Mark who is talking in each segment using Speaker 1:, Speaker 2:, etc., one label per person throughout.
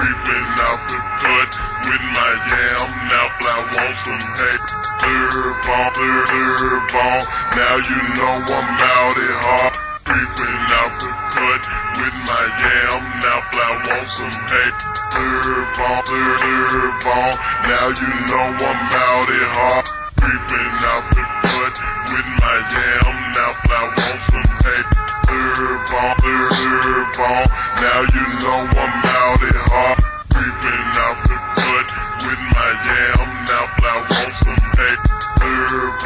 Speaker 1: creeping out the cut with my yam. Now fly want some hay. Herb on. Now you know I'm out it hard. Creeping out the cut with my yam. Now fly want some hay. Herb on. Now you know I'm out it hard. Creeping out the cut with my yam. Now fly want some hay. Herb on. Now you know I'm out it hard. Creeping out the cut with my yam. Now fly want some hay. Herb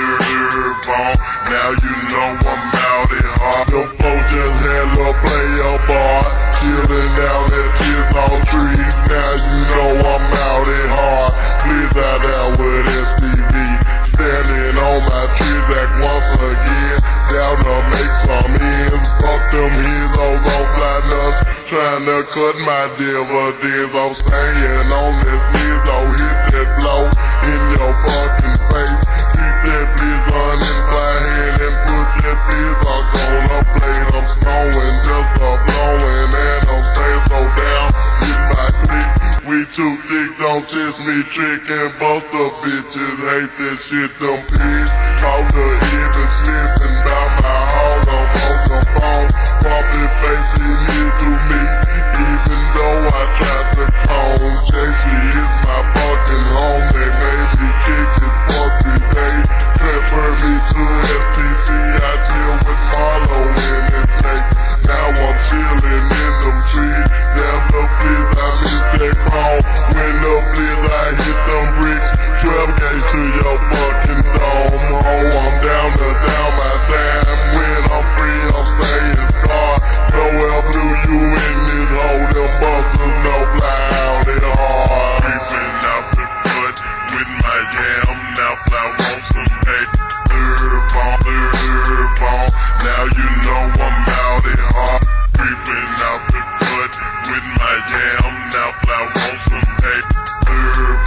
Speaker 1: on. Now you know I'm out it hard. Your folks just had a player bar, chillin' down at Tears trees. Now you know I'm out it hard. Please out there with SPV, standing on my trees like once again. Down to make some ends. Fuck them heroes on fly nuts, trying to cut my dividends. I'm staying on this knees, I'll hit that blow in your fucking face. Keep that blizzard in my hand and put that blizzard on a plate. I'm snowing, just a blowing, and I'm staying so down with my clique. We too thick, don't test me, trick and bust the bitches. Hate that shit, them pigs. Call the even sniffing about my heart. I'm on the phone, probably facing here to me. Even though I tried to call JC is my fucking home. They made me kick it for 3 days. Transfer me to STC, I chill with Marlo in it take. Now I'm chillin' in them trees. Damn the please, I miss that crawl. When the please, I hit them bricks. 12 gauge to your fucking dome. Oh, I'm down my time. When I'm free, I'm staying scarred. Nowhere blew you in this hole. Them busters no fly out it hard. Creeping out the cut with my yam. Now fly want some hay. Herb on. Now you know I'm out it hard. Creeping out the cut with my yam. Now fly want some hay. Herb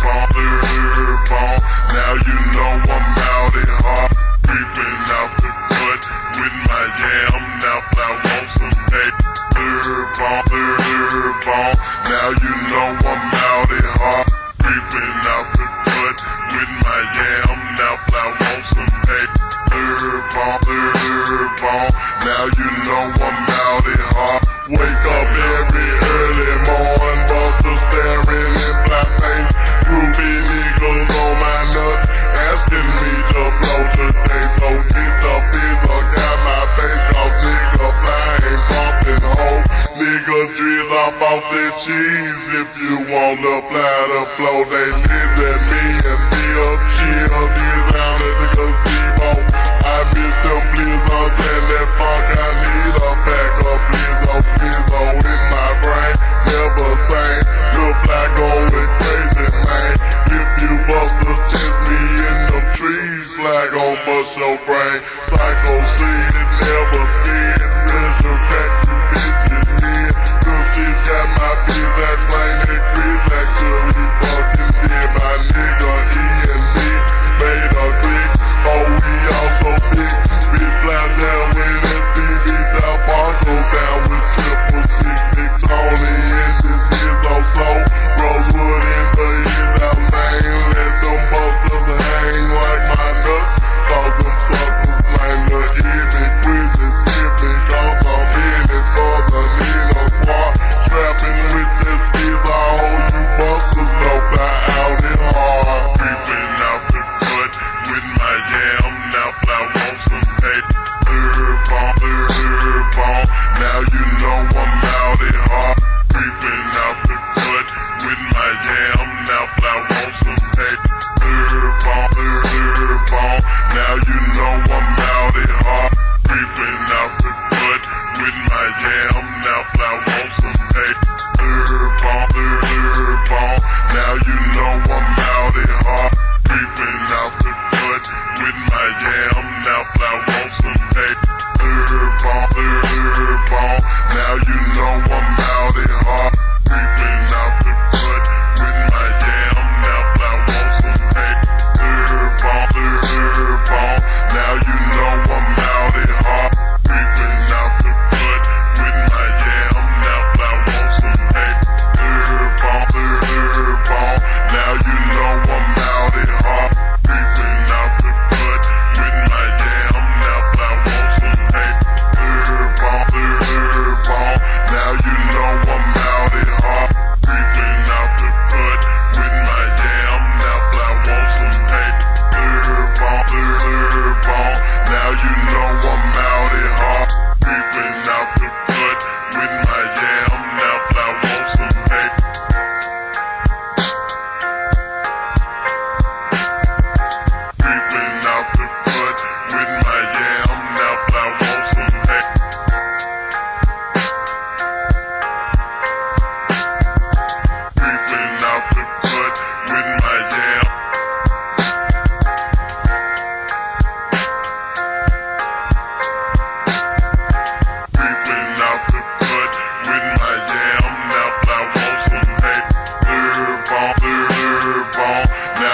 Speaker 1: on. Now you know I'm out it hard. Creeping out the cut with my yam. Now fly want some hay. Herb on. Now you know I'm out it hard. Creeping out the cut with my yam. Now fly want some hay. Herb on. Now you know I'm out it hard. Wake up every early morning, buster staring in black face. Groovy niggas on my nuts, asking me to blow today. So get the pizza, got my face off, nigga, I ain't bumping home. Nigga, drizz off that cheese. If you wanna fly the flow, they visit me and be up chill. These down at the gazebo. I miss them blizzards and that funk. I need a pack of blizzard schizo in my brain. Never sane, look like going crazy, man. If you bust the chest me in them trees, like gon' bust your brain. Psycho seed, it never scared. Retro back to bitches head. Cause she's got my bees that slain that grease like Chili fucking dead. My nigga E and B made a click. Oh, we all so big. Big flat down with SPV, South Park, go down with 666.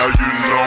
Speaker 1: Now you know